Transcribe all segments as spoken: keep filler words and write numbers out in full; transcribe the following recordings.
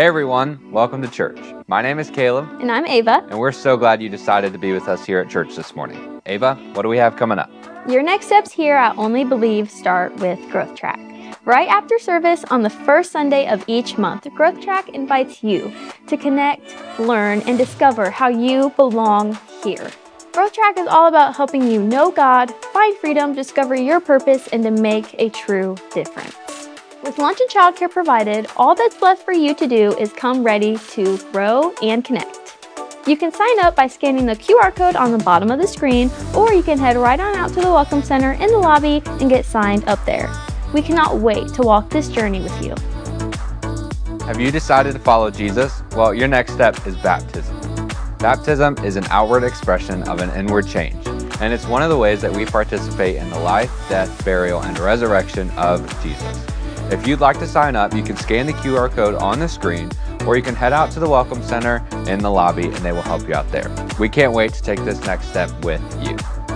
Hey everyone, welcome to church. My name is Caleb. And I'm Ava. And we're so glad you decided to be with us here at church this morning. Ava, what do we have coming up? Your next steps here at Only Believe start with Growth Track. Right after service on the first Sunday of each month, Growth Track invites you to connect, learn, and discover how you belong here. Growth Track is all about helping you know God, find freedom, discover your purpose, and to make a true difference. With lunch and childcare provided, all that's left for you to do is come ready to grow and connect. You can sign up by scanning the Q R code on the bottom of the screen, or you can head right on out to the Welcome Center in the lobby and get signed up there. We cannot wait to walk this journey with you. Have you decided to follow Jesus? Well, your next step is baptism. Baptism is an outward expression of an inward change, and it's one of the ways that we participate in the life, death, burial, and resurrection of Jesus. If you'd like to sign up, you can scan the Q R code on the screen, or you can head out to the Welcome Center in the lobby and they will help you out there. We can't wait to take this next step with you.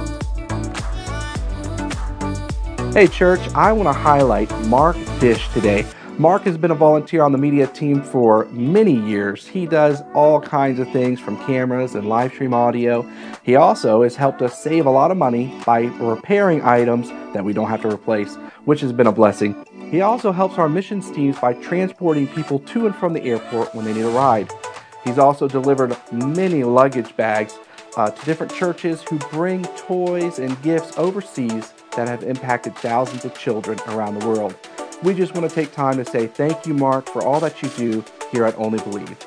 Hey church, I want to highlight Mark Dish today. Mark has been a volunteer on the media team for many years. He does all kinds of things from cameras and live stream audio. He also has helped us save a lot of money by repairing items that we don't have to replace, which has been a blessing. He also helps our missions teams by transporting people to and from the airport when they need a ride. He's also delivered many luggage bags uh, to different churches who bring toys and gifts overseas that have impacted thousands of children around the world. We just want to take time to say thank you, Mark, for all that you do here at Only Believe.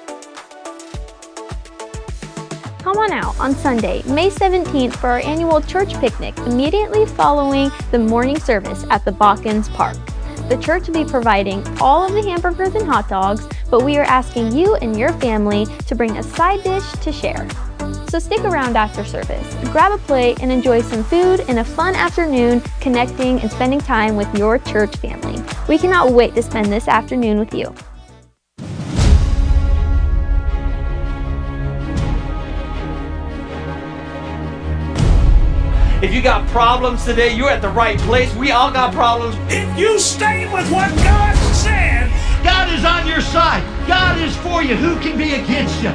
Come on out on Sunday, May seventeenth for our annual church picnic immediately following the morning service at the Botkins Park. The church will be providing all of the hamburgers and hot dogs, but we are asking you and your family to bring a side dish to share. So stick around after service, grab a plate, and enjoy some food and a fun afternoon connecting and spending time with your church family. We cannot wait to spend this afternoon with you. If you got problems today, you're at the right place. We all got problems. If you stay with what God said, God is on your side. God is for you. Who can be against you?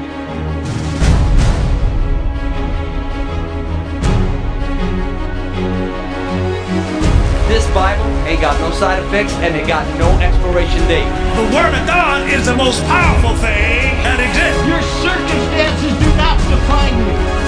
This Bible ain't got no side effects and it got no expiration date. the Word of God is the most powerful thing that exists. Your circumstances do not define you.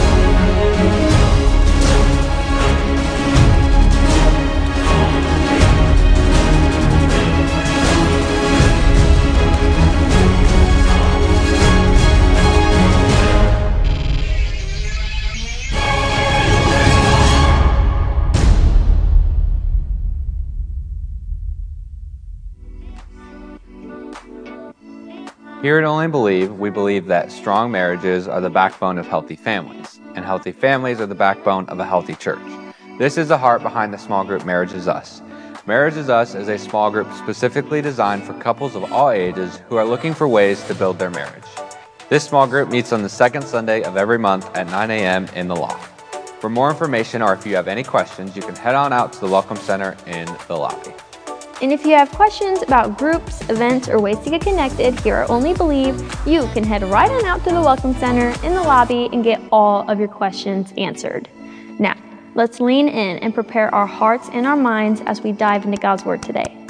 Here at Only Believe, we believe that strong marriages are the backbone of healthy families, and healthy families are the backbone of a healthy church. This is the heart behind the small group Marriage Is Us. Marriage Is Us is a small group specifically designed for couples of all ages who are looking for ways to build their marriage. This small group meets on the second Sunday of every month at nine a m in the loft. For more information or if you have any questions, you can head on out to the Welcome Center in the lobby. And if you have questions about groups, events, or ways to get connected here at Only Believe, you can head right on out to the Welcome Center in the lobby and get all of your questions answered. Now, let's lean in and prepare our hearts and our minds as we dive into God's Word today.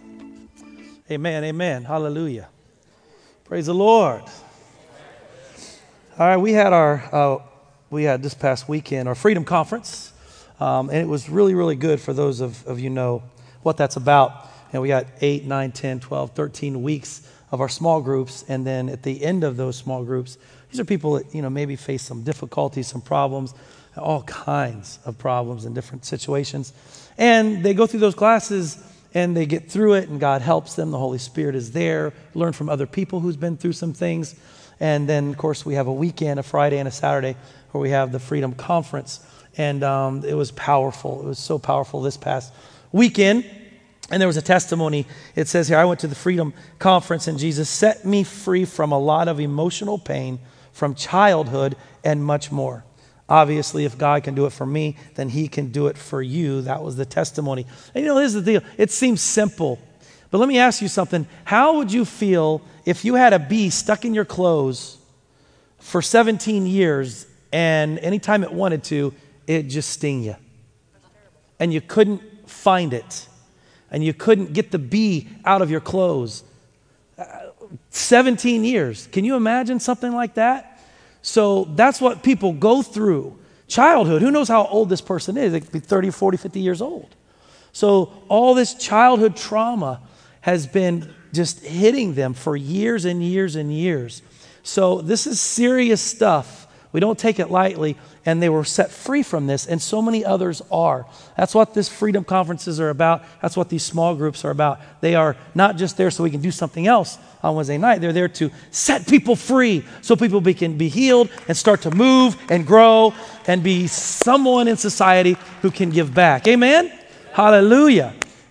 Amen, amen, hallelujah. Praise the Lord. All right, we had our, uh, we had this past weekend, our Freedom Conference, um, and it was really, really good for those of, of you know what that's about. And we got eight, nine, ten, twelve, thirteen weeks of our small groups. And then at the end of those small groups, these are people that, you know, maybe face some difficulties, some problems, all kinds of problems in different situations. And they go through those classes and they get through it and God helps them. The Holy Spirit is there. Learn from other people who's been through some things. And then, of course, we have a weekend, a Friday and a Saturday, where we have the Freedom Conference. And um, it was powerful. It was so powerful this past weekend. And there was a testimony. It says here, I went to the Freedom Conference and Jesus set me free from a lot of emotional pain from childhood and much more. Obviously, if God can do it for me, then he can do it for you. That was the testimony. And you know, here's the deal. It seems simple, But let me ask you something. How would you feel if you had a bee stuck in your clothes for seventeen years and anytime it wanted to, it'd just sting you? And you couldn't find it. And you couldn't get the bee out of your clothes. Uh, seventeen years. Can you imagine something like that? So that's what people go through. Childhood. Who knows how old this person is? It could be thirty, forty, fifty years old. So all this childhood trauma has been just hitting them for years and years and years. So this is serious stuff. We don't take it lightly, and they were set free from this, and so many others are. That's what this Freedom Conferences are about. That's what these small groups are about. They are not just there so we can do something else on Wednesday night. They're there to set people free so people be, can be healed and start to move and grow and be someone in society who can give back. Amen? Hallelujah.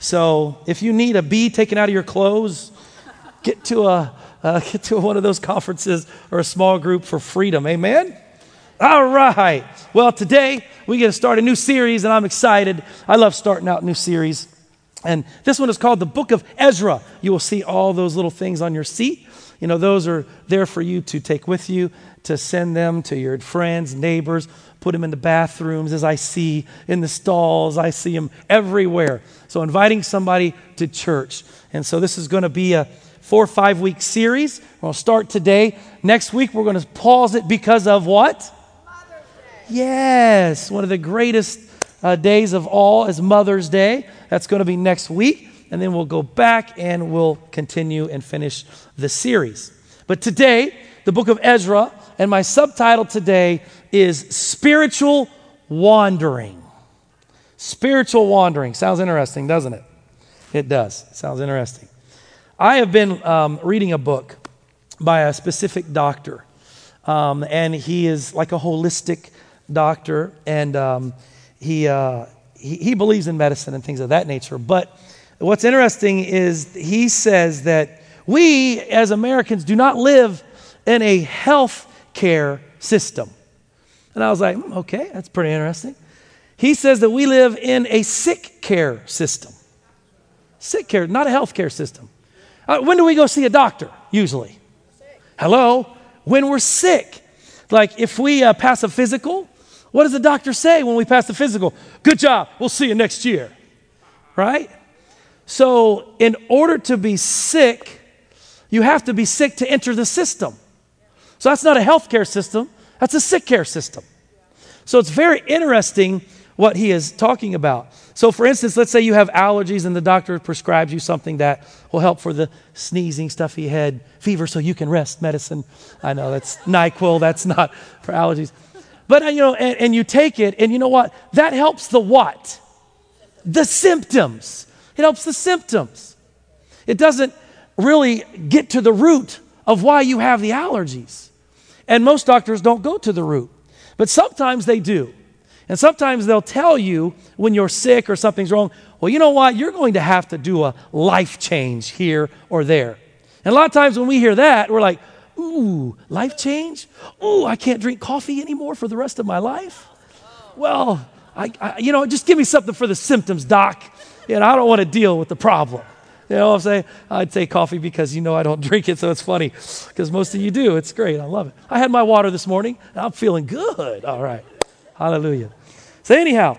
So if you need a bee taken out of your clothes, get to a uh, get to one of those conferences or a small group for freedom. Amen? All right. Well, today we get to start a new series, and I'm excited. I love starting out new series. And this one is called the Book of Ezra. You will see all those little things on your seat. You know, those are there for you to take with you, to send them to your friends, neighbors, put them in the bathrooms, as I see in the stalls. I see them everywhere. So inviting somebody to church. And so this is going to be a four or five week series. We'll start today. Next week, we're going to pause it because of what? Mother's Day. Yes, one of the greatest uh, days of all is Mother's Day. That's going to be next week. And then we'll go back and we'll continue and finish the series. But today, the book of Ezra, and my subtitle today is Spiritual Wandering. Spiritual wandering. Sounds interesting, doesn't it? It does. Sounds interesting. I have been um, reading a book by a specific doctor, um, and he is like a holistic doctor, and um, he, uh, he he believes in medicine and things of that nature. But what's interesting is he says that we as Americans do not live in a health care system. And I was like, mm, okay, that's pretty interesting. He says that we live in a sick care system. Sick care, not a health care system. Uh, when do we go see a doctor, usually? Hello? When we're sick. Like if we uh, pass a physical, what does the doctor say when we pass the physical? Good job, we'll see you next year. Right? So in order to be sick, you have to be sick to enter the system. So that's not a healthcare system, that's a sick care system. So it's very interesting what he is talking about. So for instance, let's say you have allergies and the doctor prescribes you something that will help for the sneezing, stuffy head, fever so you can rest medicine. I know that's NyQuil, that's not for allergies. But you know, and, and you take it, and you know what? That helps the what? The symptoms. It helps the symptoms. It doesn't really get to the root of why you have the allergies. And most doctors don't go to the root. But sometimes they do. And sometimes they'll tell you when you're sick or something's wrong, well, you know what? You're going to have to do a life change here or there. And a lot of times when we hear that, we're like, ooh, life change? Ooh, I can't drink coffee anymore for the rest of my life? Well, I, I, you know, just give me something for the symptoms, doc. You know, I don't want to deal with the problem. You know what I'm saying? I'd say coffee because you know I don't drink it, so it's funny because most of you do. It's great. I love it. I had my water this morning, and I'm feeling good. All right. Hallelujah. So anyhow,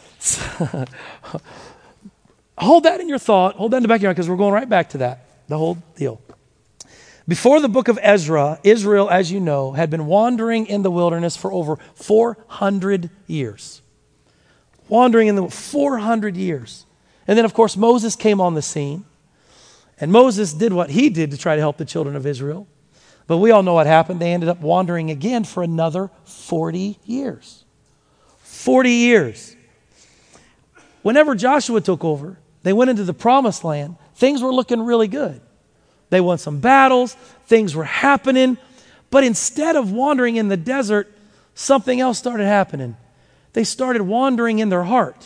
hold that in your thought. Hold that in the back of your mind because we're going right back to that, the whole deal. Before the book of Ezra, Israel, as you know, had been wandering in the wilderness for over four hundred years. Wandering in the four hundred years. And then, of course, Moses came on the scene. And Moses did what he did to try to help the children of Israel. But we all know what happened. They ended up wandering again for another forty years. forty years. Whenever Joshua took over, they went into the promised land. Things were looking really good. They won some battles. Things were happening. But instead of wandering in the desert, something else started happening. They started wandering in their heart.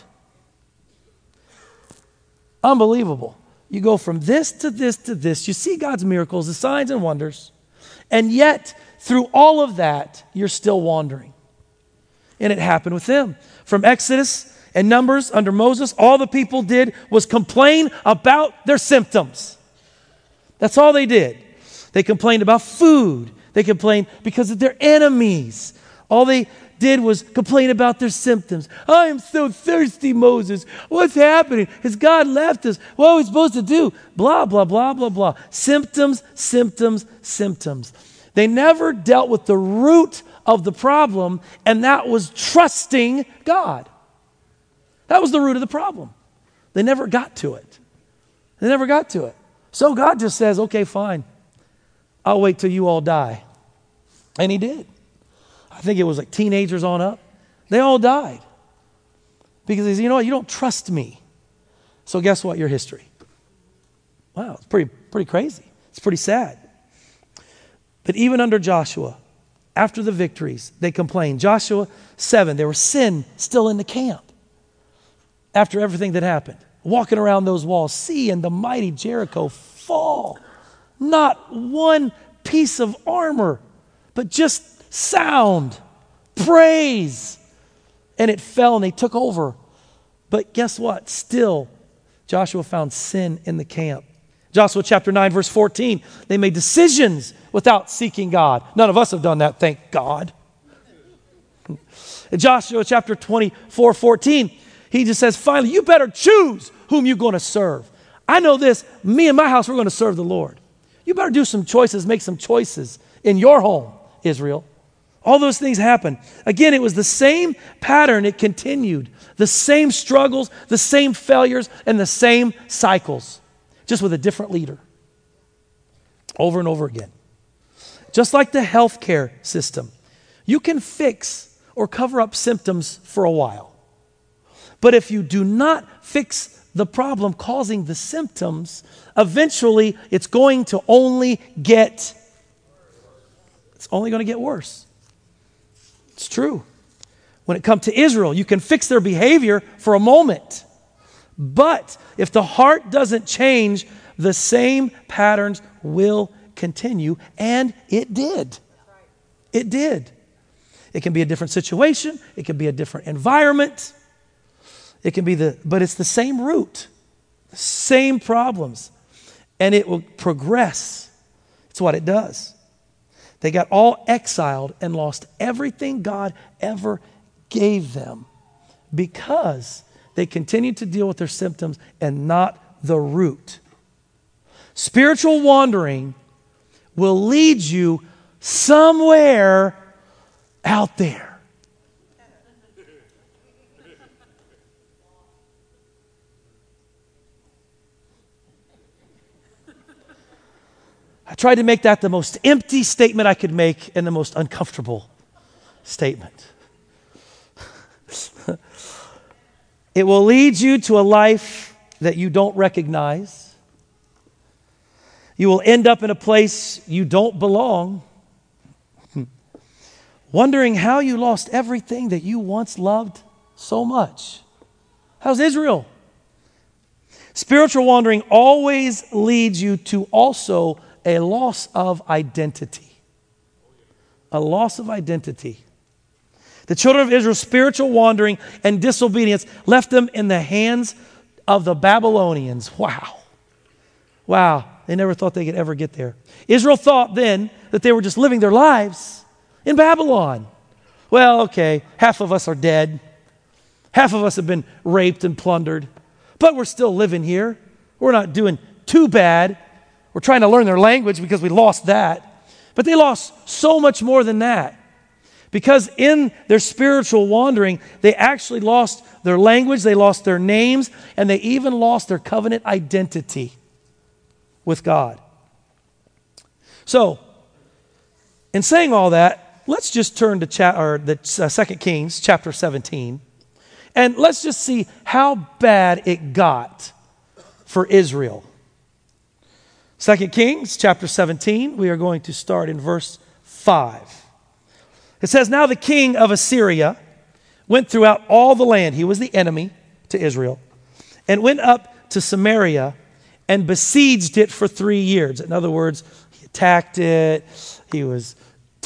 Unbelievable. You go from this to this to this. You see God's miracles, the signs and wonders. And yet, through all of that, you're still wandering. And it happened with them. From Exodus In Numbers, under Moses, all the people did was complain about their symptoms. That's all they did. They complained about food. They complained because of their enemies. All they did was complain about their symptoms. I am so thirsty, Moses. What's happening? Has God left us? What are we supposed to do? Blah, blah, blah, blah, blah. Symptoms, symptoms, symptoms. They never dealt with the root of the problem, and that was trusting God. That was the root of the problem. They never got to it. They never got to it. So God just says, okay, fine. I'll wait till you all die. And he did. I think it was like teenagers on up. They all died. Because he said, you know what, you don't trust me. So guess what? Your history. Wow, it's pretty, pretty crazy. It's pretty sad. But even under Joshua, after the victories, they complained. Joshua seven, there was sin still in the camp. After everything that happened. Walking around those walls, seeing the mighty Jericho fall. Not one piece of armor, but just sound, praise. And it fell and they took over. But guess what? Still, Joshua found sin in the camp. Joshua chapter nine, verse fourteen, they made decisions without seeking God. None of us have done that, thank God. In Joshua chapter twenty-four, fourteen, he just says, finally, you better choose whom you're going to serve. I know this, me and my house, we're going to serve the Lord. You better do some choices, make some choices in your home, Israel. All those things happened. Again, it was the same pattern. It continued. The same struggles, the same failures, and the same cycles, just with a different leader. Over and over again. Just like the healthcare system, you can fix or cover up symptoms for a while. But if you do not fix the problem causing the symptoms, eventually it's going to only get, it's only going to get worse. It's true. When it comes to Israel, you can fix their behavior for a moment. But if the heart doesn't change, the same patterns will continue. And it did. It did. It can be a different situation. It can be a different environment. It can be the, but it's the same root, same problems, and it will progress. It's what it does. They got all exiled and lost everything God ever gave them because they continued to deal with their symptoms and not the root. Spiritual wandering will lead you somewhere out there. I tried to make that the most empty statement I could make and the most uncomfortable statement. It will lead you to a life that you don't recognize. You will end up in a place you don't belong, wondering how you lost everything that you once loved so much. How's Israel? Spiritual wandering always leads you to also a loss of identity. A loss of identity. The children of Israel's spiritual wandering and disobedience left them in the hands of the Babylonians. Wow. Wow. They never thought they could ever get there. Israel thought then that they were just living their lives in Babylon. Well, okay, half of us are dead. Half of us have been raped and plundered. But we're still living here. We're not doing too bad. We're trying to learn their language because we lost that. But they lost so much more than that. Because in their spiritual wandering, they actually lost their language, they lost their names, and they even lost their covenant identity with God. So, in saying all that, let's just turn to cha- or the uh, Second Kings chapter seventeen, and let's just see how bad it got for Israel. Second Kings chapter seventeen, we are going to start in verse five. It says, now the king of Assyria went throughout all the land. He was the enemy to Israel. And went up to Samaria and besieged it for three years. In other words, he attacked it. He was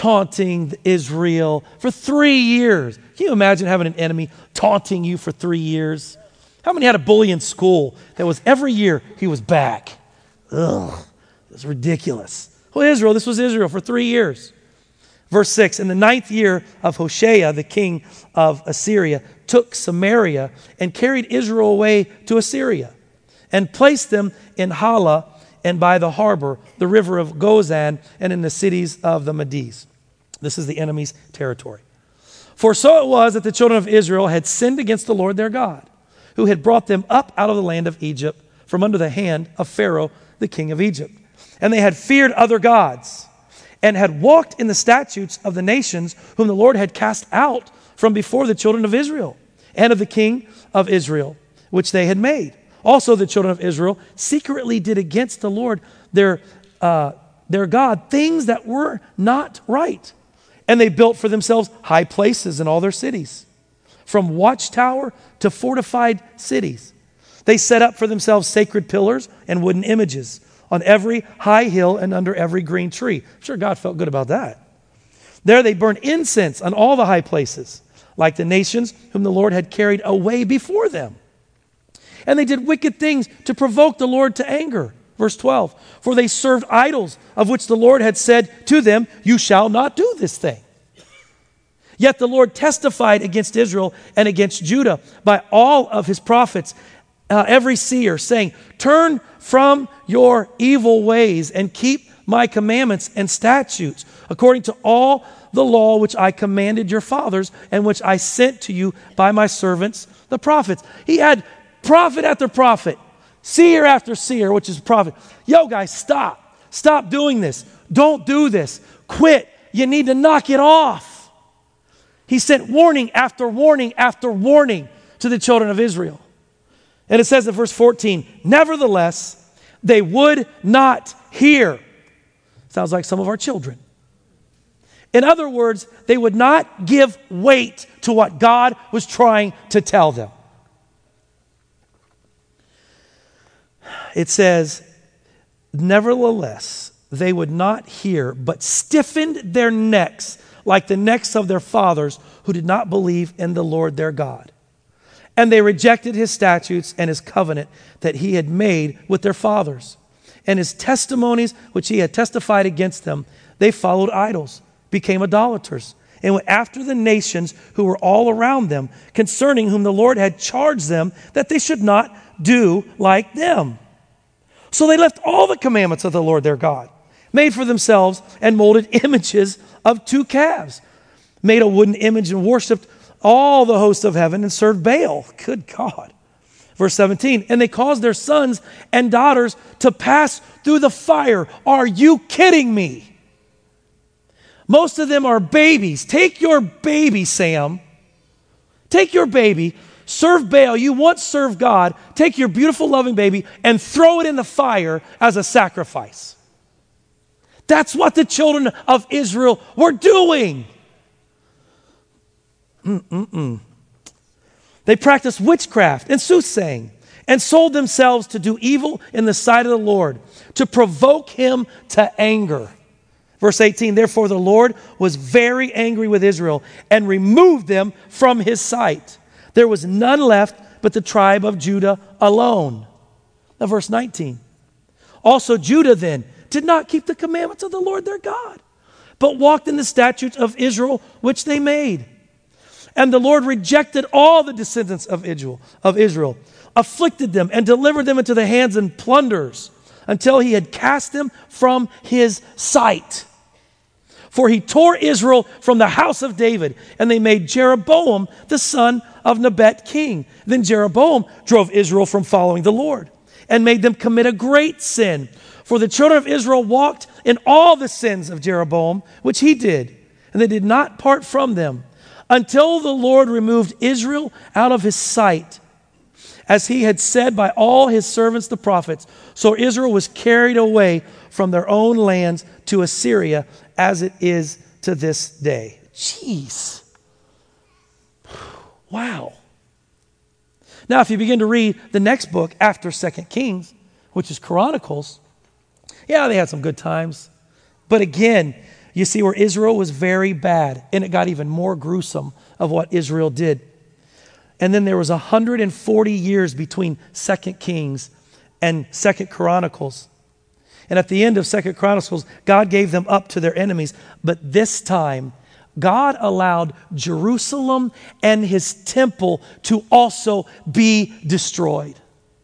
taunting Israel for three years. Can you imagine having an enemy taunting you for three years? How many had a bully in school that was every year he was back? Ugh, it was ridiculous. Well, Israel, this was Israel for three years. Verse six, in the ninth year of Hoshea, the king of Assyria, took Samaria and carried Israel away to Assyria and placed them in Hala and by the harbor, the river of Gozan, and in the cities of the Medes. This is the enemy's territory. For so it was that the children of Israel had sinned against the Lord their God, who had brought them up out of the land of Egypt from under the hand of Pharaoh, the king of Egypt. And they had feared other gods and had walked in the statutes of the nations whom the Lord had cast out from before the children of Israel and of the king of Israel, which they had made. Also the children of Israel secretly did against the Lord their, uh, their God things that were not right. And they built for themselves high places in all their cities, from watchtower to fortified cities. They set up for themselves sacred pillars and wooden images on every high hill and under every green tree. I'm sure God felt good about that. There they burned incense on all the high places, like the nations whom the Lord had carried away before them. And they did wicked things to provoke the Lord to anger. Verse twelve, for they served idols, of which the Lord had said to them, you shall not do this thing. Yet the Lord testified against Israel and against Judah by all of his prophets, uh, every seer, saying, turn from your evil ways and keep my commandments and statutes, according to all the law which I commanded your fathers and which I sent to you by my servants, the prophets. He had prophet after prophet, seer after seer, which is prophet. Yo, guys, stop. Stop doing this. Don't do this. Quit. You need to knock it off. He sent warning after warning after warning to the children of Israel. And it says in verse fourteen, nevertheless, they would not hear. Sounds like some of our children. In other words, they would not give weight to what God was trying to tell them. It says, nevertheless, they would not hear, but stiffened their necks like the necks of their fathers who did not believe in the Lord their God. And they rejected his statutes and his covenant that he had made with their fathers. And his testimonies, which he had testified against them, they followed idols, became idolaters, and went after the nations who were all around them, concerning whom the Lord had charged them that they should not do like them. So they left all the commandments of the Lord their God, made for themselves and molded images of two calves, made a wooden image and worshipped all the hosts of heaven and served Baal. Good God. Verse seventeen, and they caused their sons and daughters to pass through the fire. Are you kidding me? Most of them are babies. Take your baby, Sam. Take your baby. Serve Baal. You once served God. Take your beautiful, loving baby and throw it in the fire as a sacrifice. That's what the children of Israel were doing. Mm-mm-mm. They practiced witchcraft and soothsaying and sold themselves to do evil in the sight of the Lord, to provoke him to anger. Verse eighteen, therefore the Lord was very angry with Israel and removed them from his sight. There was none left but the tribe of Judah alone. Now verse nineteen. Also Judah then did not keep the commandments of the Lord their God, but walked in the statutes of Israel which they made. And the Lord rejected all the descendants of Israel, of Israel, afflicted them and delivered them into the hands of plunderers until he had cast them from his sight. For he tore Israel from the house of David, and they made Jeroboam the son of Nebat king. Then Jeroboam drove Israel from following the Lord and made them commit a great sin. For the children of Israel walked in all the sins of Jeroboam, which he did, and they did not part from them, until the Lord removed Israel out of his sight, as he had said by all his servants the prophets. So Israel was carried away from their own lands to Assyria, as it is to this day. Jeez. Wow. Now, if you begin to read the next book after Second Kings, which is Chronicles, yeah, they had some good times. But again, You see where Israel was very bad, and it got even more gruesome of what Israel did. And then there was one hundred forty years between Second Kings and Second Chronicles. And at the end of Second Chronicles, God gave them up to their enemies. But this time, God allowed Jerusalem and his temple to also be destroyed.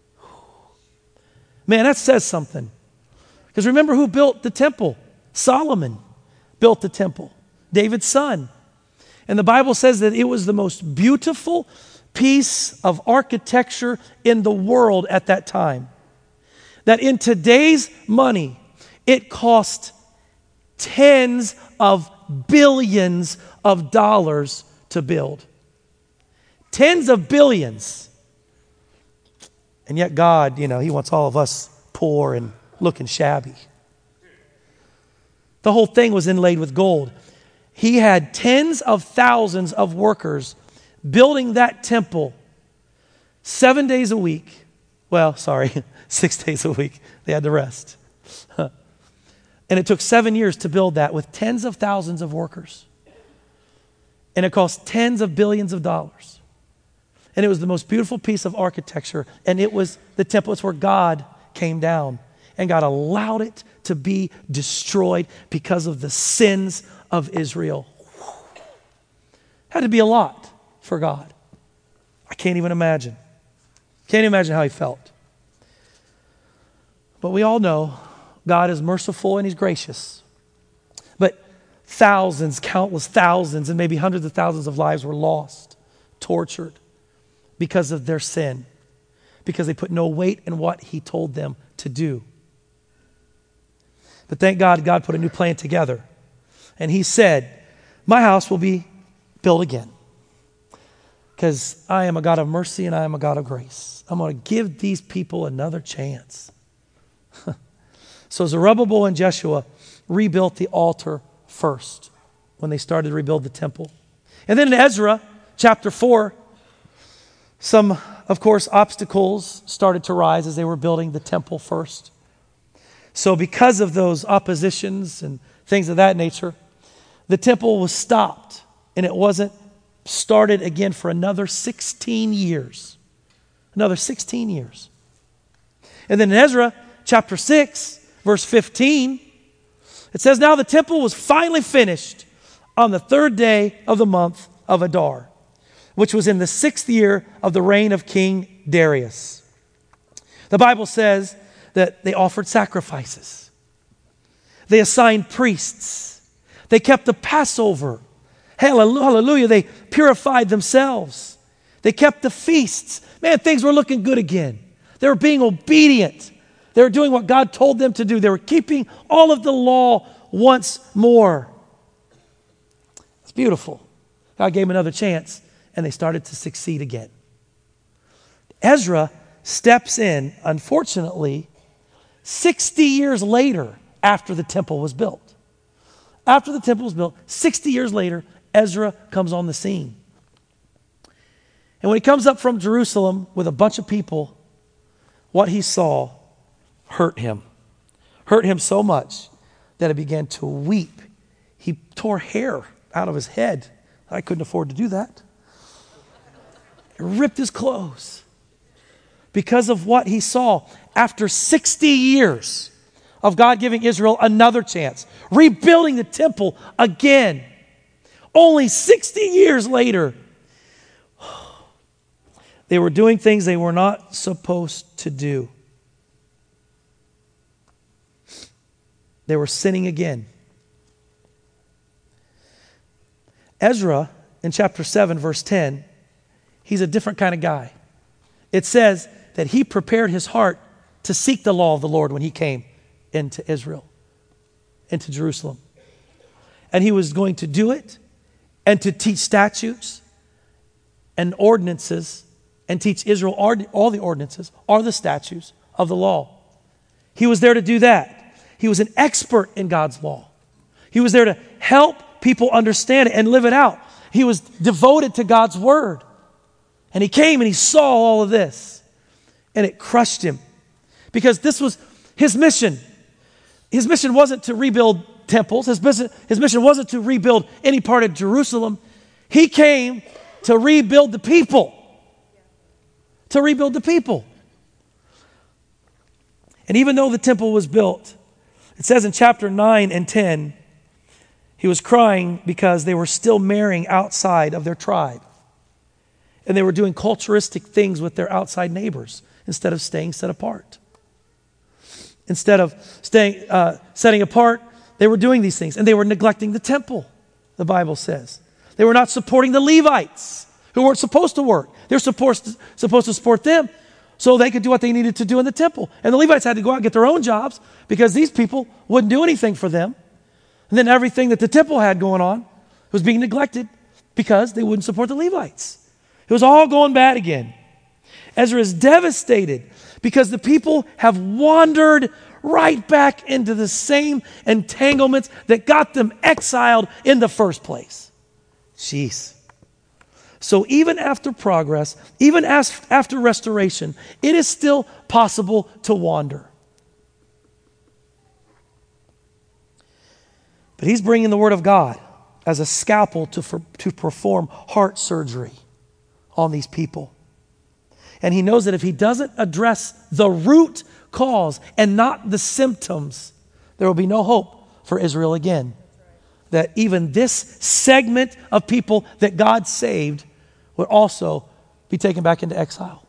Man, that says something. Because remember who built the temple? Solomon built the temple, David's son. And the Bible says that it was the most beautiful piece of architecture in the world at that time. That in today's money, it cost tens of billions of dollars to build. Tens of billions. And yet God, you know, he wants all of us poor and looking shabby. The whole thing was inlaid with gold. He had tens of thousands of workers building that temple seven days a week. Well, sorry, six days a week. They had to rest. And it took seven years to build that with tens of thousands of workers. And it cost tens of billions of dollars. And it was the most beautiful piece of architecture. And it was the temple. It's where God came down. And God allowed it to be destroyed because of the sins of Israel. Had to be a lot for God. I can't even imagine. Can't even imagine how he felt. But we all know God is merciful and he's gracious. But thousands, countless thousands, and maybe hundreds of thousands of lives were lost, tortured because of their sin, because they put no weight in what he told them to do. But thank God, God put a new plan together. And he said, my house will be built again. Because I am a God of mercy and I am a God of grace. I'm going to give these people another chance. So Zerubbabel and Jeshua rebuilt the altar first when they started to rebuild the temple. And then in Ezra chapter four, some, of course, obstacles started to rise as they were building the temple first. So because of those oppositions and things of that nature, the temple was stopped and it wasn't started again for another sixteen years. Another sixteen years. And then in Ezra chapter six, verse fifteen, it says, now the temple was finally finished on the third day of the month of Adar, which was in the sixth year of the reign of King Darius. The Bible says that they offered sacrifices. They assigned priests. They kept the Passover. Hallelujah. They purified themselves. They kept the feasts. Man, things were looking good again. They were being obedient. They were doing what God told them to do. They were keeping all of the law once more. It's beautiful. God gave them another chance, and they started to succeed again. Ezra steps in, unfortunately, sixty years later after the temple was built. After the temple was built, sixty years later, Ezra comes on the scene. And when he comes up from Jerusalem with a bunch of people, what he saw hurt him. Hurt him so much that he began to weep. He tore hair out of his head. I couldn't afford to do that. He ripped his clothes because of what he saw after sixty years of God giving Israel another chance, rebuilding the temple again. Only sixty years later, they were doing things they were not supposed to do. They were sinning again. Ezra, in chapter seven, verse ten, he's a different kind of guy. It says that he prepared his heart to seek the law of the Lord when he came into Israel, into Jerusalem. And he was going to do it and to teach statutes and ordinances and teach Israel all the ordinances, all the statutes of the law. He was there to do that. He was an expert in God's law. He was there to help people understand it and live it out. He was devoted to God's word. And he came and he saw all of this. And it crushed him. Because this was his mission. His mission wasn't to rebuild temples. His, business, his mission wasn't to rebuild any part of Jerusalem. He came to rebuild the people. To rebuild the people. And even though the temple was built, it says in chapter nine and ten, he was crying because they were still marrying outside of their tribe. And they were doing culturistic things with their outside neighbors instead of staying set apart. Instead of staying, uh, setting apart, they were doing these things. And they were neglecting the temple, the Bible says. They were not supporting the Levites, who weren't supposed to work. They're supposed to, supposed to support them so they could do what they needed to do in the temple. And the Levites had to go out and get their own jobs because these people wouldn't do anything for them. And then everything that the temple had going on was being neglected because they wouldn't support the Levites. It was all going bad again. Ezra is devastated because the people have wandered right back into the same entanglements that got them exiled in the first place. Jeez. So even after progress, even as, after restoration, it is still possible to wander. But he's bringing the word of God as a scalpel to, for, to perform heart surgery on these people. And he knows that if he doesn't address the root cause and not the symptoms, there will be no hope for Israel again. That even this segment of people that God saved would also be taken back into exile.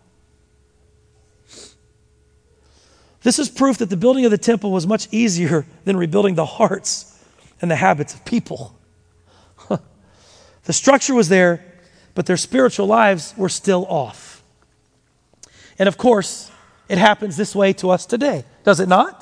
This is proof that the building of the temple was much easier than rebuilding the hearts and the habits of people. The structure was there, but their spiritual lives were still off. And of course, it happens this way to us today, does it not?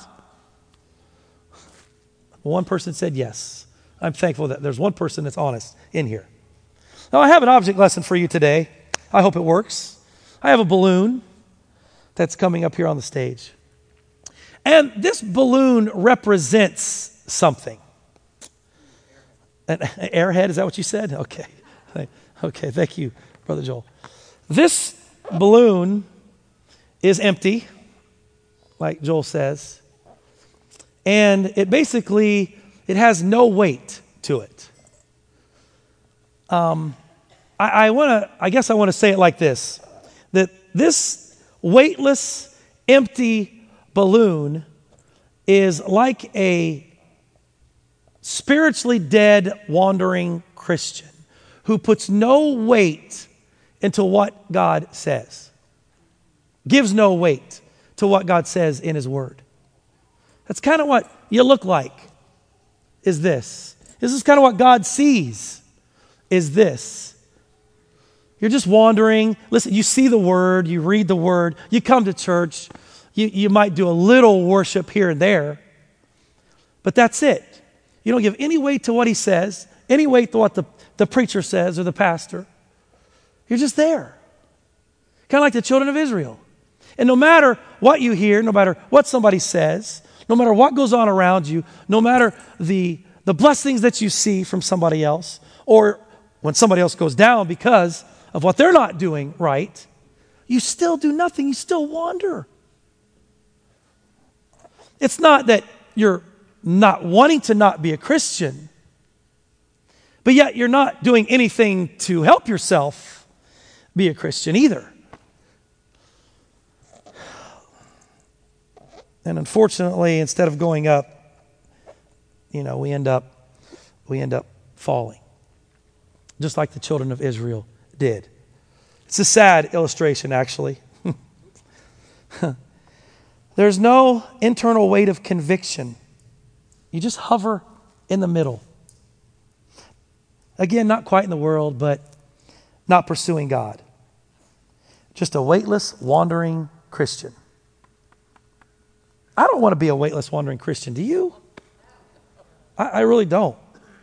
One person said yes. I'm thankful that there's one person that's honest in here. Now, I have an object lesson for you today. I hope it works. I have a balloon that's coming up here on the stage. And this balloon represents something. An airhead, is that what you said? Okay. Okay, thank you, Brother Joel. This balloon is empty, like Joel says. And it basically, it has no weight to it. Um, I, I want to, I guess I want to say it like this, that this weightless, empty balloon is like a spiritually dead, wandering Christian who puts no weight into what God says, gives no weight to what God says in his word. That's kind of what you look like, is this. This is kind of what God sees, is this. You're just wandering. Listen, you see the word, you read the word, you come to church, you, you might do a little worship here and there, but that's it. You don't give any weight to what he says, any weight to what the, the preacher says or the pastor. You're just there. Kind of like the children of Israel. And no matter what you hear, no matter what somebody says, no matter what goes on around you, no matter the, the blessings that you see from somebody else, or when somebody else goes down because of what they're not doing right, you still do nothing. You still wander. It's not that you're not wanting to not be a Christian, but yet you're not doing anything to help yourself be a Christian either. And unfortunately, instead of going up, you know, we end up we end up falling. Just like the children of Israel did. It's a sad illustration, actually. There's no internal weight of conviction. You just hover in the middle. Again, not quite in the world, but not pursuing God. Just a weightless, wandering Christian. I don't want to be a weightless, wandering Christian. Do you? I, I really don't.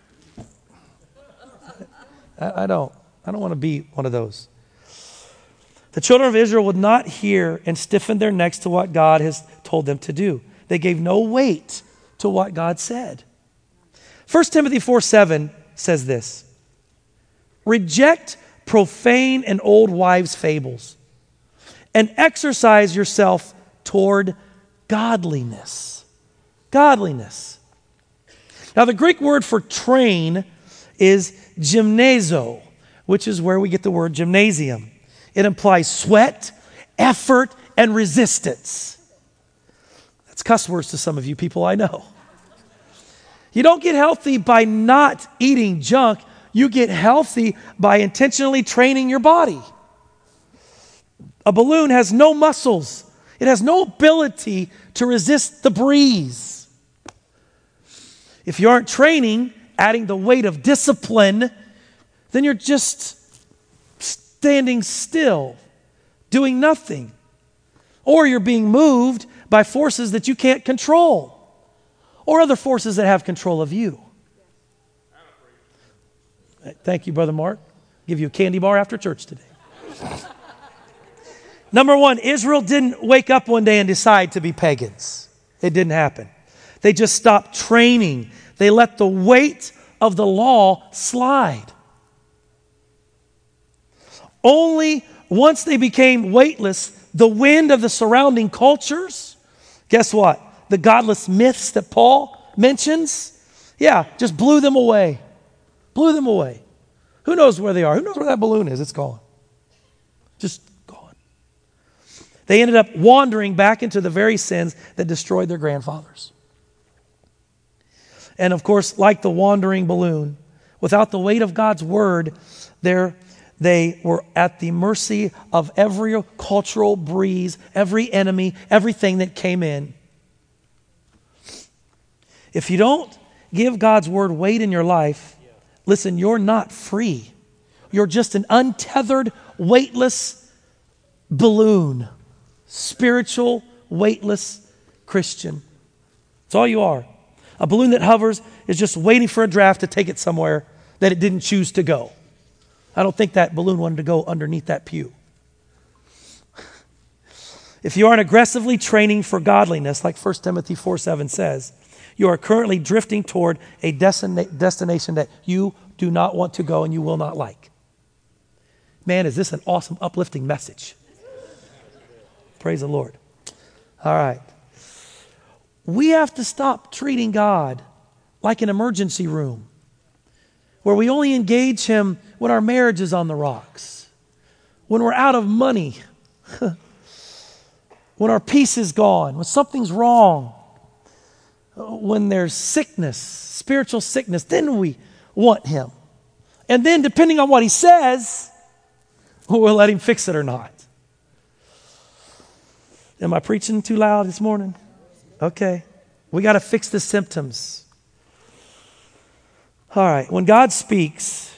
I, I don't. I don't want to be one of those. The children of Israel would not hear and stiffen their necks to what God has told them to do. They gave no weight to what God said. First Timothy four seven says this: reject profane and old wives' fables, and exercise yourself toward godliness. Godliness. Now, the Greek word for train is gymnazo, which is where we get the word gymnasium. It implies sweat, effort, and resistance. That's cuss words to some of you people, I know. You don't get healthy by not eating junk. You get healthy by intentionally training your body. A balloon has no muscles. It has no ability to resist the breeze. If you aren't training, adding the weight of discipline, then you're just standing still, doing nothing. Or you're being moved by forces that you can't control, or other forces that have control of you. Thank you, Brother Mark. Give you a candy bar after church today. Number one, Israel didn't wake up one day and decide to be pagans. It didn't happen. They just stopped training. They let the weight of the law slide. Only once they became weightless, the wind of the surrounding cultures, guess what? The godless myths that Paul mentions, yeah, just blew them away. Blew them away. Who knows where they are? Who knows where that balloon is? It's gone. Just gone. They ended up wandering back into the very sins that destroyed their grandfathers. And of course, like the wandering balloon, without the weight of God's word, there they were at the mercy of every cultural breeze, every enemy, everything that came in. If you don't give God's word weight in your life, listen, you're not free. You're just an untethered, weightless balloon. Spiritual, weightless Christian. That's all you are. A balloon that hovers is just waiting for a draft to take it somewhere that it didn't choose to go. I don't think that balloon wanted to go underneath that pew. If you aren't aggressively training for godliness, like First Timothy four seven says, you are currently drifting toward a destina- destination that you do not want to go and you will not like. Man, is this an awesome, uplifting message. Praise the Lord. All right. We have to stop treating God like an emergency room where we only engage Him when our marriage is on the rocks, when we're out of money, when our peace is gone, when something's wrong, when there's sickness, spiritual sickness, then we want Him. And then depending on what He says, we'll let Him fix it or not. Am I preaching too loud this morning? Okay. We got to fix the symptoms. All right. When God speaks,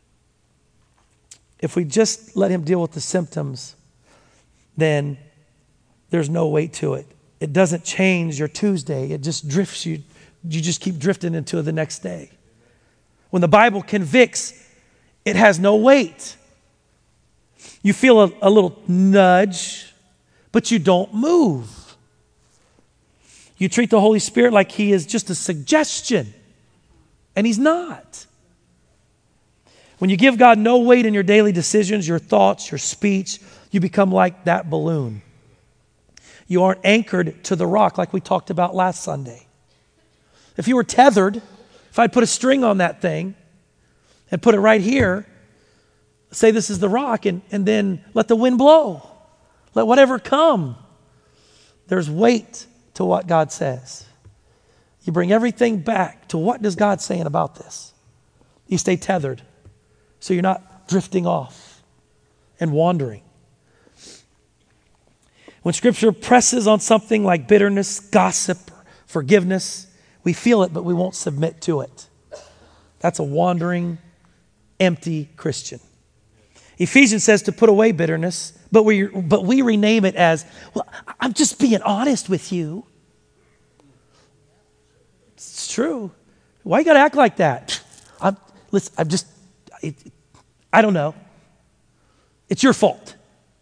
if we just let Him deal with the symptoms, then there's no weight to it. It doesn't change your Tuesday. It just drifts you. You just keep drifting into the next day. When the Bible convicts, it has no weight. You feel a, a little nudge, but you don't move. You treat the Holy Spirit like He is just a suggestion, and He's not. When you give God no weight in your daily decisions, your thoughts, your speech, you become like that balloon. You aren't anchored to the rock like we talked about last Sunday. If you were tethered, if I'd put a string on that thing and put it right here, say this is the rock, and, and then let the wind blow. Let whatever come. There's weight to what God says. You bring everything back to what is God saying about this. You stay tethered so you're not drifting off and wandering. When Scripture presses on something like bitterness, gossip, forgiveness, we feel it, but we won't submit to it. That's a wandering, empty Christian. Ephesians says to put away bitterness, but we but we rename it as, well, I'm just being honest with you. It's true. Why you got to act like that? I'm, listen, I'm just, it, I don't know. It's your fault.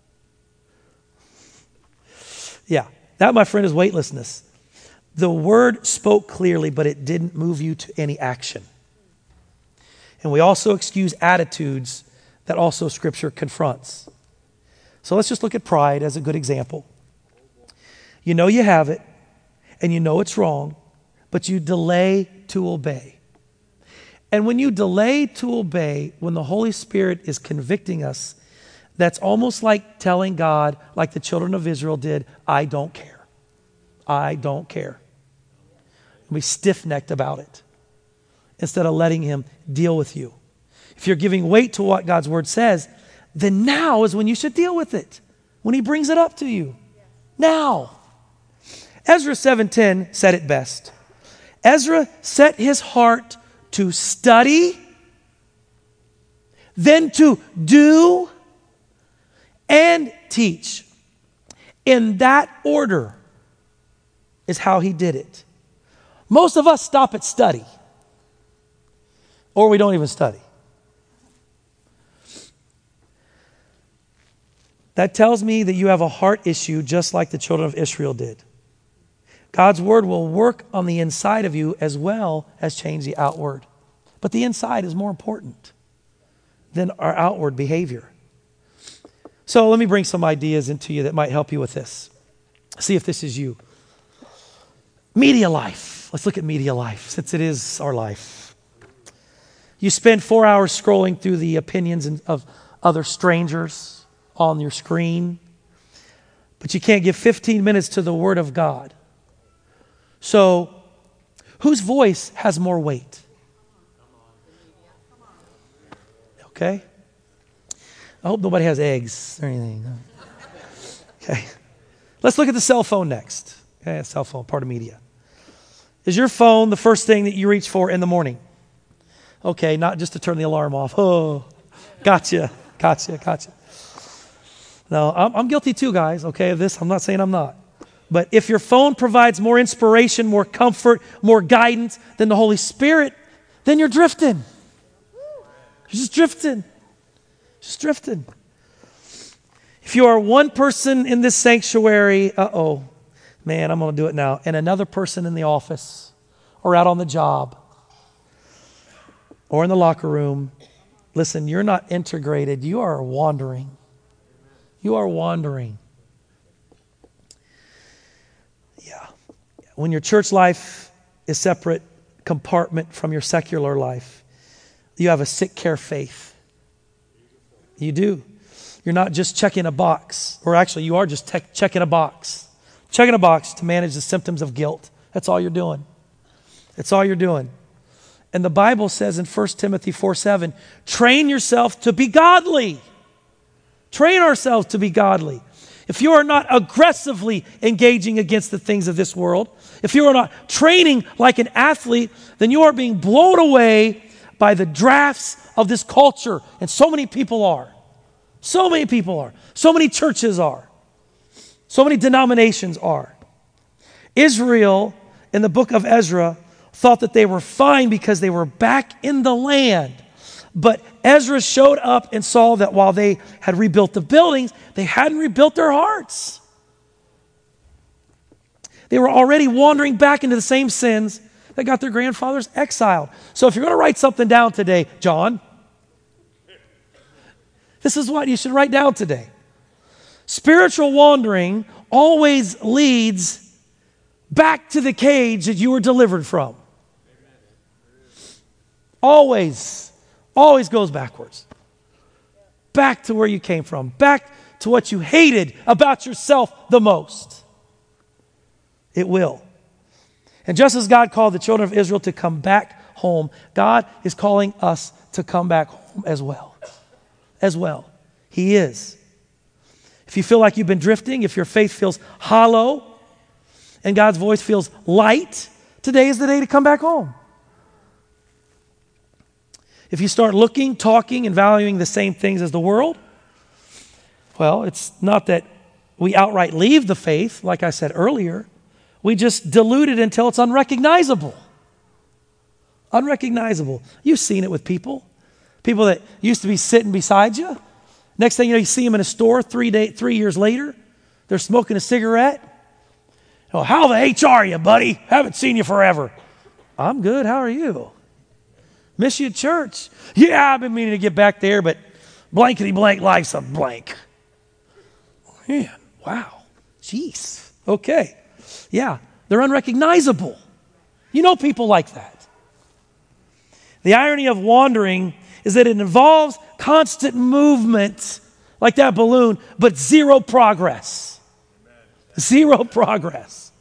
Yeah, that, my friend, is weightlessness. The word spoke clearly, but it didn't move you to any action. And we also excuse attitudes that also Scripture confronts. So let's just look at pride as a good example. You know you have it, and you know it's wrong, but you delay to obey. And when you delay to obey, when the Holy Spirit is convicting us, that's almost like telling God, like the children of Israel did, I don't care. I don't care. And we stiff-necked about it instead of letting him deal with you. If you're giving weight to what God's word says, then now is when you should deal with it, when he brings it up to you. Now. Ezra seven ten said it best. Ezra set his heart to study, then to do and teach. In that order is how he did it. Most of us stop at study, or we don't even study. That tells me that you have a heart issue just like the children of Israel did. God's word will work on the inside of you as well as change the outward. But the inside is more important than our outward behavior. So let me bring some ideas into you that might help you with this. See if this is you. Media life. Let's look at media life since it is our life. You spend four hours scrolling through the opinions of other strangers on your screen, but you can't give fifteen minutes to the Word of God. So, whose voice has more weight? Okay. I hope nobody has eggs or anything. Okay. Let's look at the cell phone next. Okay, cell phone, part of media. Is your phone the first thing that you reach for in the morning? Okay, not just to turn the alarm off. Oh, gotcha, gotcha, gotcha. No, I'm, I'm guilty too, guys, okay, of this. I'm not saying I'm not. But if your phone provides more inspiration, more comfort, more guidance than the Holy Spirit, then you're drifting. You're just drifting. Just drifting. If you are one person in this sanctuary, uh-oh, man, I'm going to do it now, and another person in the office or out on the job or in the locker room, listen, you're not integrated. You are wandering. You are wandering. Yeah. When your church life is separate compartment from your secular life, you have a sick care faith. You do. You're not just checking a box, or actually you are just te- checking a box. Checking a box to manage the symptoms of guilt. That's all you're doing. That's all you're doing. And the Bible says in First Timothy four seven, train yourself to be godly. Train ourselves to be godly. If you are not aggressively engaging against the things of this world, if you are not training like an athlete, then you are being blown away by the drafts of this culture. And so many people are. So many people are. So many churches are. So many denominations are. Israel, in the book of Ezra, thought that they were fine because they were back in the land. But Ezra showed up and saw that while they had rebuilt the buildings, they hadn't rebuilt their hearts. They were already wandering back into the same sins that got their grandfathers exiled. So if you're going to write something down today, John, this is what you should write down today. Spiritual wandering always leads back to the cage that you were delivered from. Always, always goes backwards. Back to where you came from. Back to what you hated about yourself the most. It will. And just as God called the children of Israel to come back home, God is calling us to come back home as well. As well. He is. If you feel like you've been drifting, if your faith feels hollow, and God's voice feels light, today is the day to come back home. If you start looking, talking, and valuing the same things as the world, well, it's not that we outright leave the faith, like I said earlier. We just dilute it until it's unrecognizable. Unrecognizable. You've seen it with people. People that used to be sitting beside you. Next thing you know, you see them in a store three day, three years later. They're smoking a cigarette. Oh, how the H are you, buddy? Haven't seen you forever. I'm good. How are you? Miss you at church. Yeah, I've been meaning to get back there, but blankety blank life's a blank. Man, wow. Jeez. Okay. Yeah, they're unrecognizable. You know people like that. The irony of wandering is that it involves constant movement like that balloon, but zero progress. Zero progress.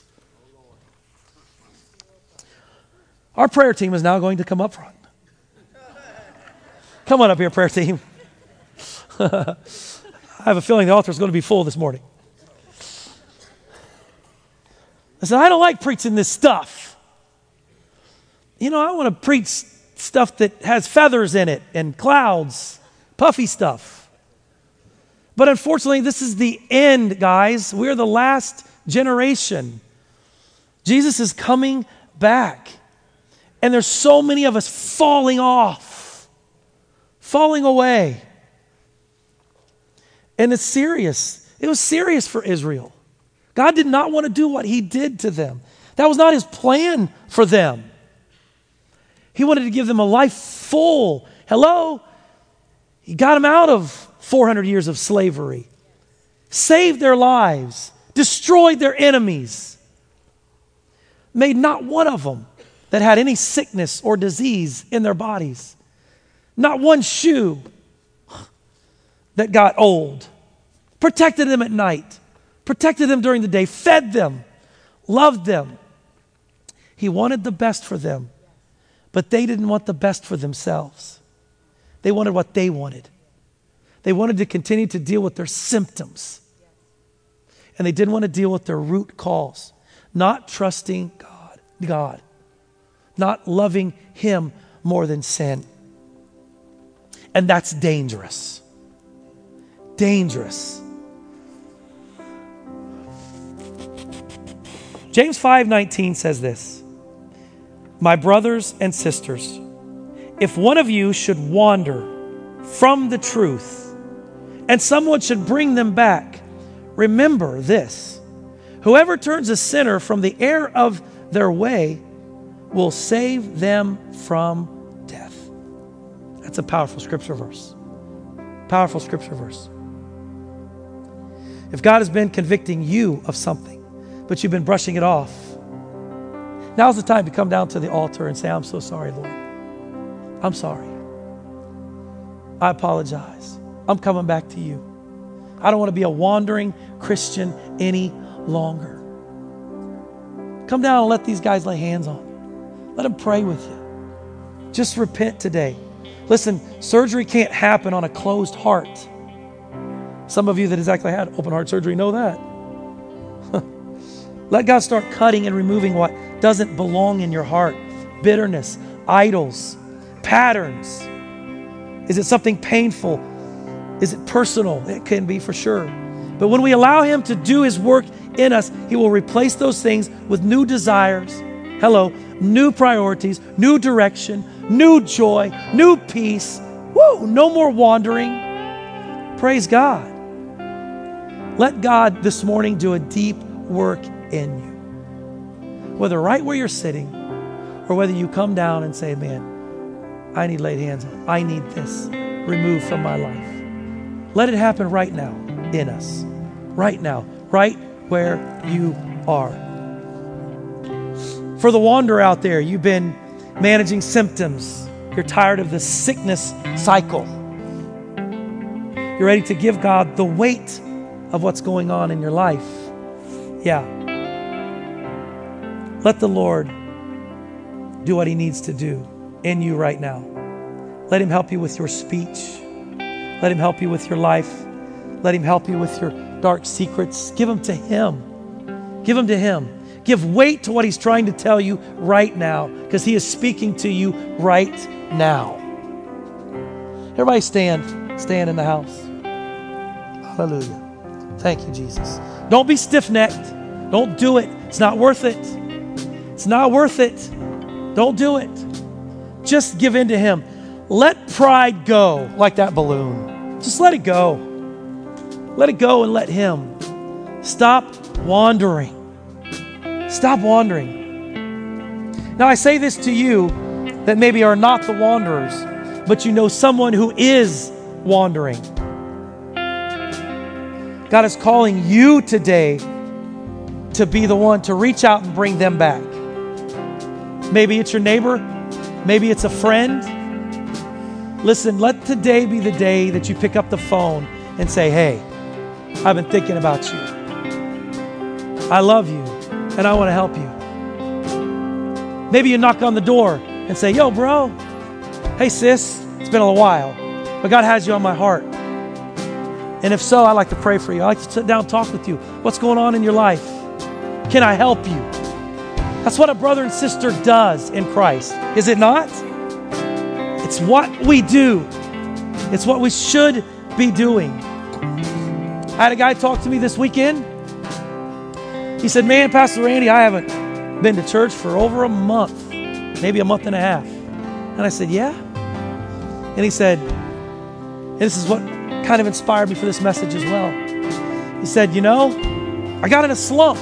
Our prayer team is now going to come up front. Come on up here, prayer team. I have a feeling the altar is going to be full this morning. I said, I don't like preaching this stuff. You know, I want to preach stuff that has feathers in it and clouds, puffy stuff. But unfortunately, this is the end, guys. We're the last generation. Jesus is coming back. And there's so many of us falling off, falling away. And it's serious. It was serious for Israel. God did not want to do what he did to them. That was not his plan for them. He wanted to give them a life full. Hello? He got them out of four hundred years of slavery, saved their lives, destroyed their enemies, made not one of them that had any sickness or disease in their bodies, not one shoe that got old, protected them at night, protected them during the day, fed them, loved them. He wanted the best for them, but they didn't want the best for themselves. They wanted what they wanted. They wanted to continue to deal with their symptoms. And they didn't want to deal with their root cause, not trusting God, God, not loving him more than sin. And that's dangerous. Dangerous. James five nineteen says this, my brothers and sisters, if one of you should wander from the truth and someone should bring them back, remember this, whoever turns a sinner from the error of their way will save them from death. That's a powerful scripture verse. Powerful scripture verse. If God has been convicting you of something, but you've been brushing it off, now's the time to come down to the altar and say, I'm so sorry, Lord. I'm sorry. I apologize. I'm coming back to you. I don't want to be a wandering Christian any longer. Come down and let these guys lay hands on you. Let them pray with you. Just repent today. Listen, surgery can't happen on a closed heart. Some of you that exactly had open heart surgery know that. Let God start cutting and removing what doesn't belong in your heart. Bitterness, idols, patterns. Is it something painful? Is it personal? It can be for sure. But when we allow him to do his work in us, he will replace those things with new desires. Hello, new priorities, new direction, new joy, new peace. Woo, no more wandering. Praise God. Let God this morning do a deep work in you. Whether right where you're sitting or whether you come down and say, man, I need laid hands on. I need this removed from my life. Let it happen right now in us. Right now. Right where you are. For the wanderer out there, you've been managing symptoms. You're tired of the sickness cycle. You're ready to give God the weight of what's going on in your life. Yeah. Let the Lord do what he needs to do in you right now. Let him help you with your speech. Let him help you with your life. Let him help you with your dark secrets. Give them to him. Give them to him. Give weight to what he's trying to tell you right now, because he is speaking to you right now. Everybody stand. Stand in the house. Hallelujah. Thank you, Jesus. Don't be stiff-necked. Don't do it. It's not worth it. It's not worth it. Don't do it. Just give in to him. Let pride go like that balloon. Just let it go. Let it go and let him. Stop wandering. Stop wandering. Now I say this to you that maybe are not the wanderers, but you know someone who is wandering. God is calling you today to be the one to reach out and bring them back. Maybe it's your neighbor. Maybe it's a friend. Listen, let today be the day that you pick up the phone and say, hey, I've been thinking about you. I love you, and I want to help you. Maybe you knock on the door and say, yo, bro, hey, sis, it's been a while, but God has you on my heart. And if so, I'd like to pray for you. I'd like to sit down and talk with you. What's going on in your life? Can I help you? That's what a brother and sister does in Christ, is it not? It's what we do. It's what we should be doing. I had a guy talk to me this weekend. He said, man, Pastor Randy, I haven't been to church for over a month, maybe a month and a half. And I said, yeah? And he said, and this is what kind of inspired me for this message as well. He said, you know, I got in a slump.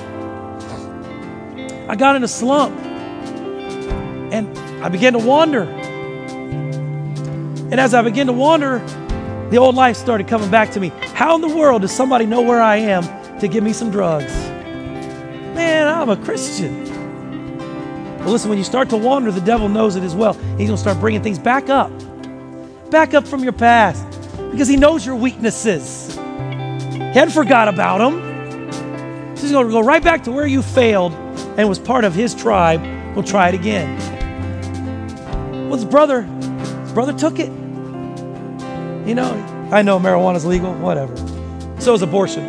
I got in a slump. And I began to wander. And as I began to wander, the old life started coming back to me. How in the world does somebody know where I am to give me some drugs? Man, I'm a Christian. Well, listen, when you start to wander, the devil knows it as well. He's going to start bringing things back up. Back up from your past. Because he knows your weaknesses. He hadn't forgot about them. So he's going to go right back to where you failed and was part of his tribe. We'll try it again. Well, his brother, his brother took it. You know, I know marijuana's legal, whatever. So is abortion.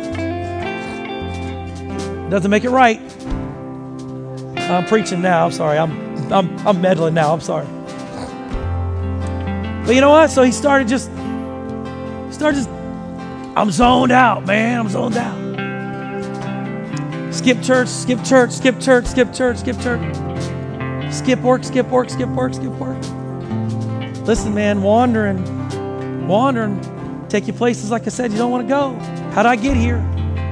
Doesn't make it right. I'm preaching now. I'm sorry. I'm I'm I'm meddling now. I'm sorry. But you know what? So he started just started just I'm zoned out, man. I'm zoned out. Skip church, skip church, skip church, skip church, skip church. Skip work, skip work, skip work, skip work. Listen, man, wandering, wandering, take you places, like I said, you don't want to go. How'd I get here?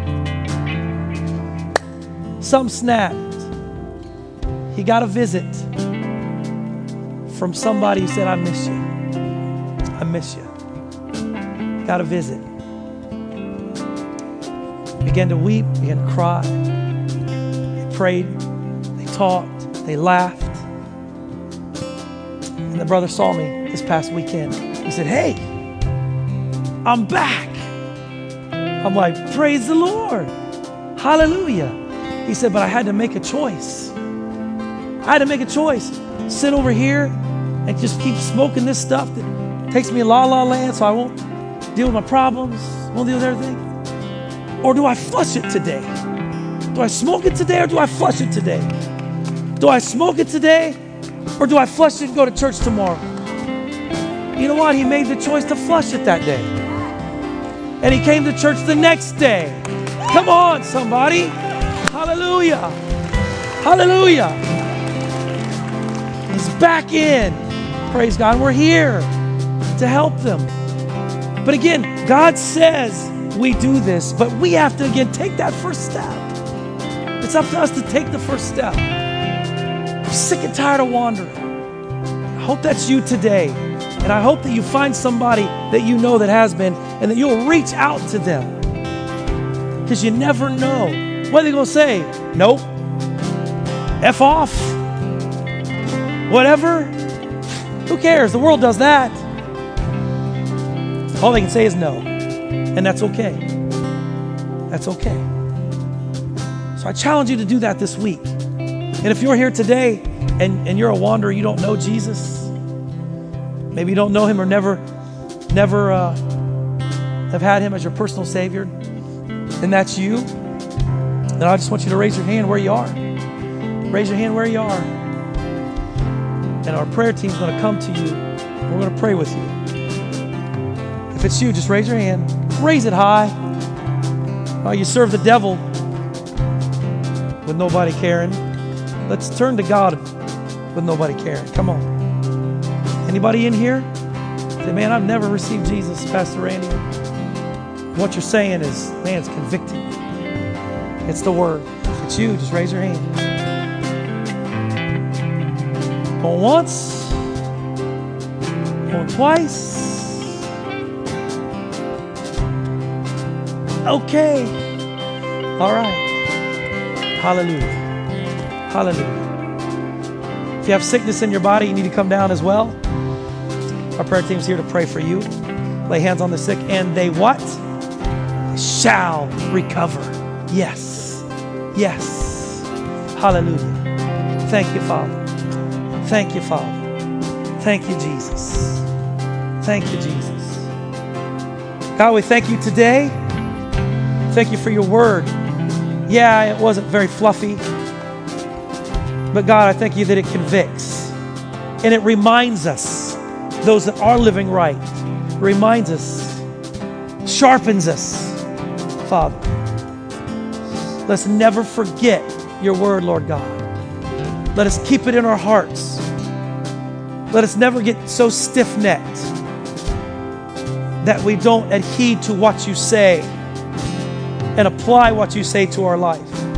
Something snapped. He got a visit from somebody who said, I miss you. I miss you. Got a visit. Began to weep, began to cry. They prayed, they talked, they laughed. And the brother saw me this past weekend. He said, hey, I'm back. I'm like, praise the Lord. Hallelujah. He said, but I had to make a choice. I had to make a choice. Sit over here and just keep smoking this stuff that takes me in la la land so I won't deal with my problems, won't deal with everything. Or do I flush it today? Do I smoke it today or do I flush it today? Do I smoke it today or do I flush it and go to church tomorrow? You know what? He made the choice to flush it that day. And he came to church the next day. Come on, somebody. Hallelujah. Hallelujah. He's back in. Praise God. We're here to help them. But again, God says we do this, but we have to, again, take that first step. It's up to us to take the first step. I'm sick and tired of wandering. I hope that's you today. And I hope that you find somebody that you know that has been and that you'll reach out to them. Because you never know. What are they going to say? Nope. F off. Whatever. Who cares? The world does that. All they can say is no. And that's okay. That's okay. So I challenge you to do that this week. And if you're here today and, and you're a wanderer, you don't know Jesus, maybe you don't know him or never, never uh, have had him as your personal Savior, and that's you, then I just want you to raise your hand where you are. Raise your hand where you are. And our prayer team's going to come to you. We're going to pray with you. If it's you, just raise your hand. Raise it high. Oh, you serve the devil with nobody caring. Let's turn to God with nobody caring. Come on. Anybody in here? Say, man, I've never received Jesus, Pastor Randy. What you're saying is, man, it's convicting. It's the word. If it's you, just raise your hand. Going once. Going twice. Okay. All right. Hallelujah. Hallelujah. If you have sickness in your body, you need to come down as well. Our prayer team's here to pray for you. Lay hands on the sick and they what? Shall recover. Yes. Yes. Hallelujah. Thank you, Father. Thank you, Father. Thank you, Jesus. Thank you, Jesus. God, we thank you today. Thank you for your word. Yeah, it wasn't very fluffy. But God, I thank you that it convicts. And it reminds us, those that are living right, reminds us, sharpens us, Father. Let's never forget your word, Lord God. Let us keep it in our hearts. Let us never get so stiff-necked that we don't adhere to what you say and apply what you say to our life.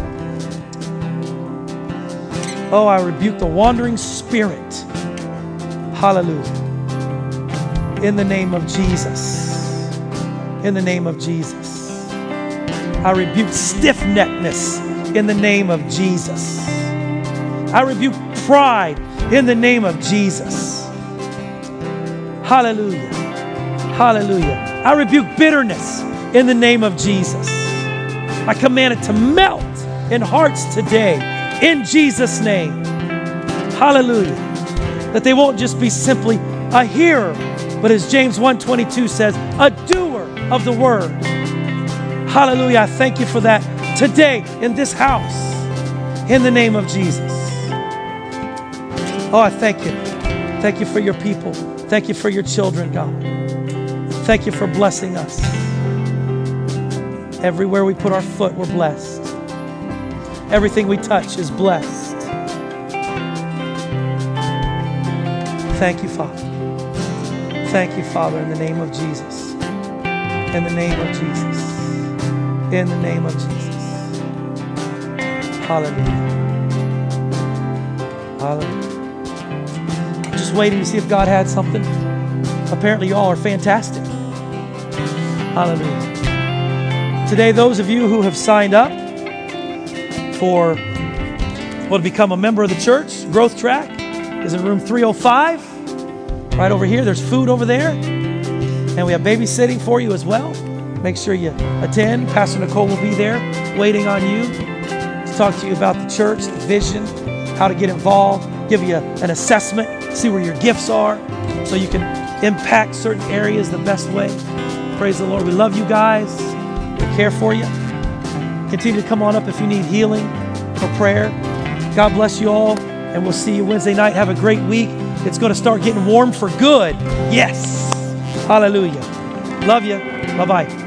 Oh, I rebuke the wandering spirit. Hallelujah. In the name of Jesus. In the name of Jesus. I rebuke stiff-neckedness in the name of Jesus. I rebuke pride in the name of Jesus. Hallelujah. Hallelujah. I rebuke bitterness in the name of Jesus. I command it to melt in hearts today in Jesus' name. Hallelujah. That they won't just be simply a hearer, but as James one twenty-two says, a doer of the word. Hallelujah. I thank you for that today in this house in the name of Jesus. Oh, I thank you. Thank you for your people. Thank you for your children, God. Thank you for blessing us. Everywhere we put our foot, we're blessed. Everything we touch is blessed. Thank you, Father. Thank you, Father, in the name of Jesus. In the name of Jesus. In the name of Jesus. Hallelujah. Hallelujah. I'm just waiting to see if God had something. Apparently, y'all are fantastic. Hallelujah. Today, those of you who have signed up for, well, to become a member of the church, Growth Track is in room three oh five. Right over here. There's food over there. And we have babysitting for you as well. Make sure you attend. Pastor Nicole will be there waiting on you to talk to you about the church, the vision, how to get involved, give you a, an assessment, see where your gifts are so you can impact certain areas the best way. Praise the Lord. We love you guys. We care for you. Continue to come on up if you need healing or prayer. God bless you all, and we'll see you Wednesday night. Have a great week. It's going to start getting warm for good. Yes. Hallelujah. Love you. Bye-bye.